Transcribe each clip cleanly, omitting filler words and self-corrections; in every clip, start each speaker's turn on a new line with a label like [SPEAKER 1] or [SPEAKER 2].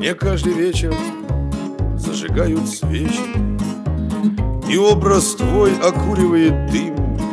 [SPEAKER 1] Мне каждый вечер зажигают свечи, и образ твой окуривает дым.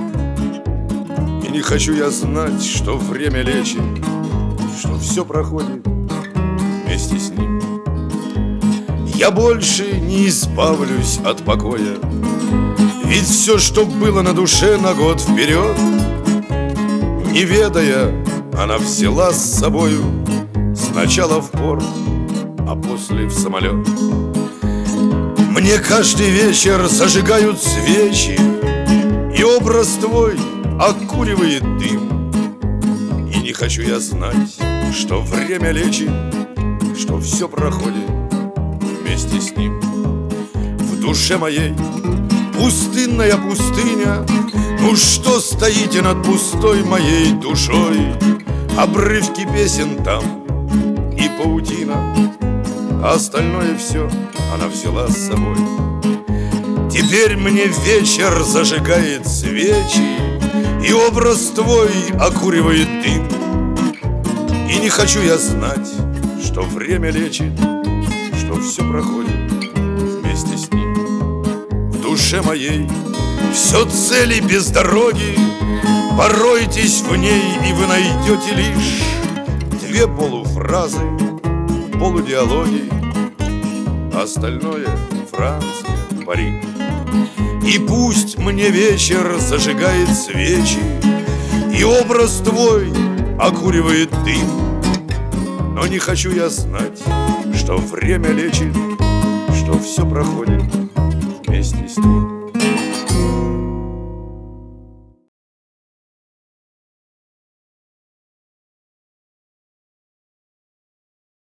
[SPEAKER 1] И не хочу я знать, что время лечит, что все проходит вместе с ним. Я больше не избавлюсь от покоя, ведь все, что было на душе на год вперед, не ведая, она взяла с собою сначала в порт, а после в самолет. Мне каждый вечер зажигают свечи, и образ твой окуривает дым. И не хочу я знать, что время лечит, что все проходит вместе с ним. В душе моей пустынная пустыня, ну что стоите над пустой моей душой? Обрывки песен там и паутина, а остальное все она взяла с собой. Теперь мне вечер зажигает свечи, и образ твой окуривает дым. И не хочу я знать, что время лечит, что все проходит вместе с ним. В душе моей все цели без дороги, поройтесь в ней, и вы найдете лишь две полуфразы, полудиалоги, остальное Франция, Париж. И пусть мне вечер зажигает свечи, и образ твой окуривает дым, но не хочу я знать, что время лечит, что все проходит вместе с ним.